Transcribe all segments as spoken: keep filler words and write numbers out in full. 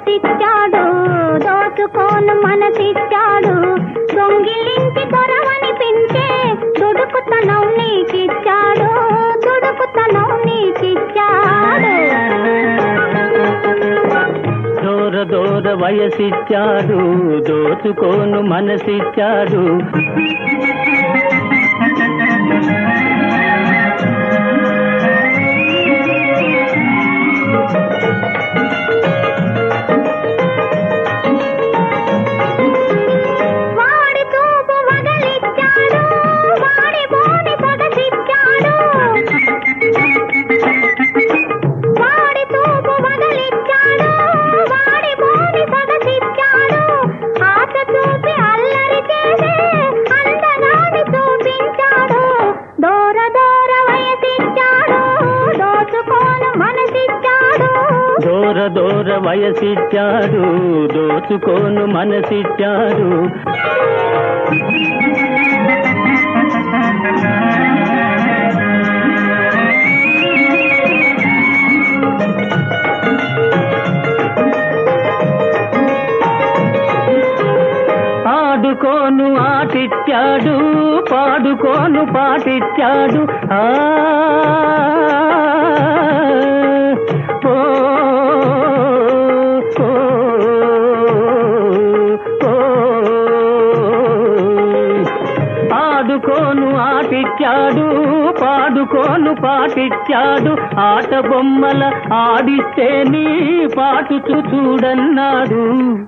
వయసిచ్చాడు దోచుకోను మనసిచ్చాడు దొంగిలించి దొరవనిపించే దుడుకుతనం నీకిచ్చాడు దుడుకుతనం నీకిచ్చాడు దూర దూర వయసిచ్చాడు దోచుకోను మనసిచ్చాడు దూర దూర వయసిచ్చాడు దోచుకోను మనసిచ్చాడు ఆడుకోను ఆటిచ్చాడు పాడుకోను పాటిచ్చాడు ఆ ఆడుకోను ఆటిచ్చాడు పాడుకోను పాటిచ్చాడు ఆట బొమ్మల ఆడిస్తే నీ పాటు చూడన్నాడు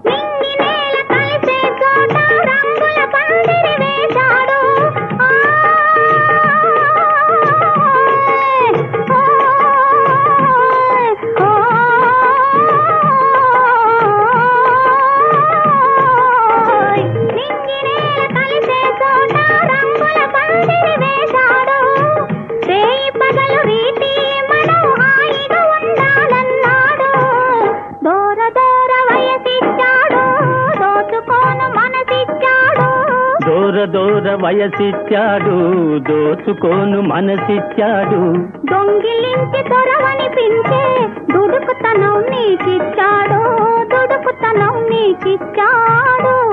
దూర దూర వయసిచ్చాడు దోచుకోను మనసిచ్చాడు దొంగిలించి దొరవనిపించే దుడుకుతనం నీకిచ్చాడు దుడుకుతనం నీకిచ్చాడు